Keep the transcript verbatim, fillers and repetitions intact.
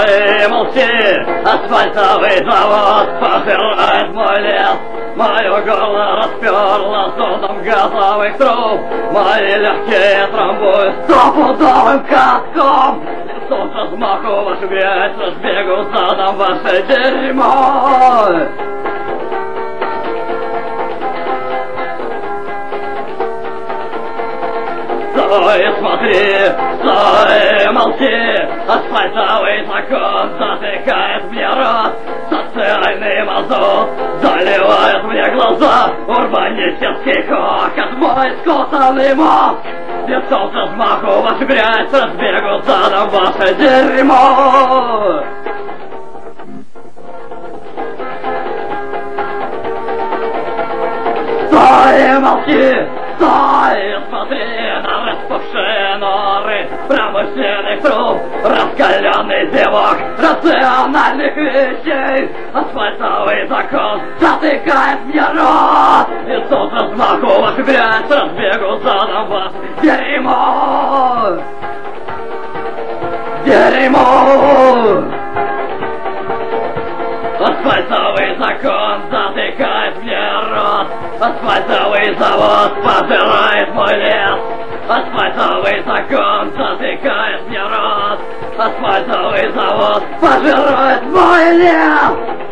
Стой, молчи, асфальтовый завод пожирает мой лес. Мое горло расперло зоном газовых труб. Мои легкие трамбуют стопудовым катком. Лицом с размаху вашу грязь разбегу задом ваше дерьмо. Стой, смотри, стой, молчи. Асфальтовый закон затыкает мне рот. Социальный мазут заливает мне глаза. Урбанистический хохот мой скотанный мозг. Лицом с размаху вашу грязь разбегу задом ваше дерьмо. Стой, молчи, стой, смотри на распухшие норы промышленных труб, раскаленный зевок рациональных вещей. Асфальтовый закон затыкает мне рот. И тут размаху вашу грязь разбегу задом вас дерьмо. Дерьмо. Асфальтовый закон затыкает мне рот. Асфальтовый завод пожирает мой лес. Асфальтовый закон затыкает мне рот. Асфальтовый завод пожирает мой лес.